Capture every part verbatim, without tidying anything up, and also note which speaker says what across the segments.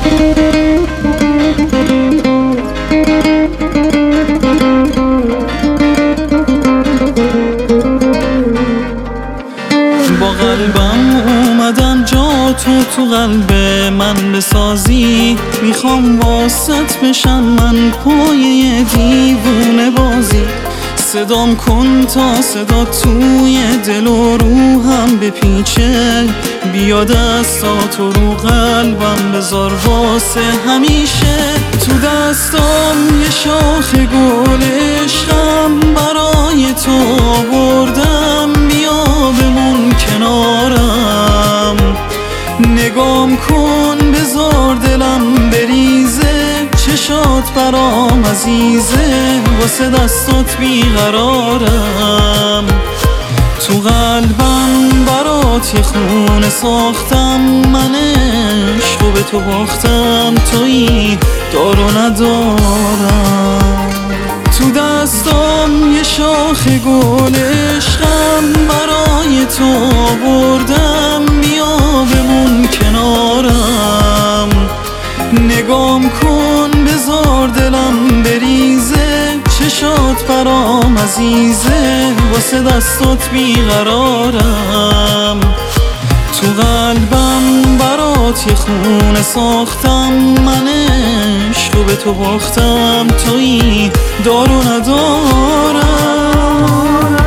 Speaker 1: با قلبم اومدم جا تو تو قلب من بسازی، میخوام واسط بشم من پایه دیوونه بازی. صدام کن تا صدا توی دل و روحم بپیچه، بیا دستاتو رو قلبم بذار واسه همیشه. تو دستام یه شاخ گل عشقم برای تو آوردم، بیا بمون کنارم. نگام کن بذار دلم بریزه، چشات برام عزیزه، واسه دستات بیقرارم. تو قلبم برات یه خونه ساختم، من عشقو به تو باختم، تویی دار و ندارم. تو دستام یه شاخ گل عشقم برای تو آوردم، بیا بمون کنارم. نگام کن بذار دلم بریزه، چشات برام عزیزه، واسه دستات بیقرارم. تو قلبم برات یه خونه ساختم، من عشقو به تو باختم، تویی دار و ندارم.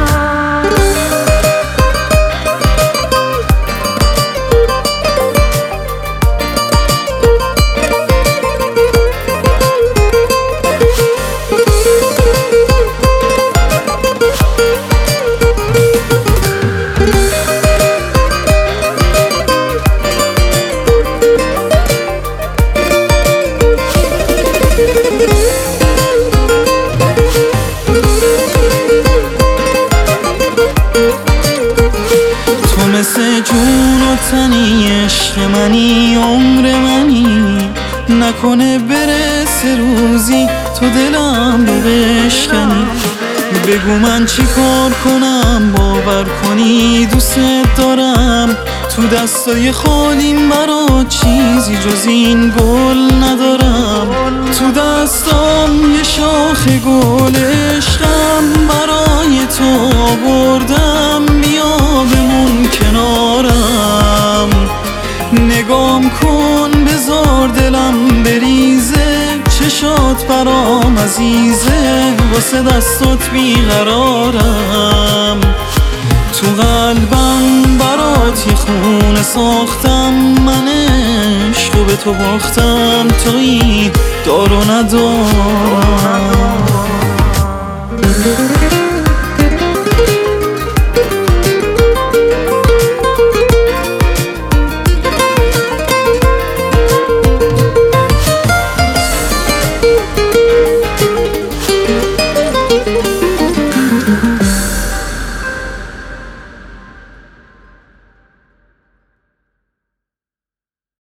Speaker 1: مثل جون و تنی عشق منی، عمر منی، نکنه برسه روزی تو دلم رو بشکنی. بگو من چی کار کنم باور کنی دوست دارم، تو دستای خالیم برات چیزی جز این گل ندارم. تو دستام یه شاخ گل عشقم برای تو آوردم، بیا بمون کنارم. نگام کن بذار دلم بریزه، چشات برام عزیزه، واسه دستات بیقرارم. تو قلبم برات یه خونه ساختم، من عشقو به تو باختم، تویی دار و ندارم.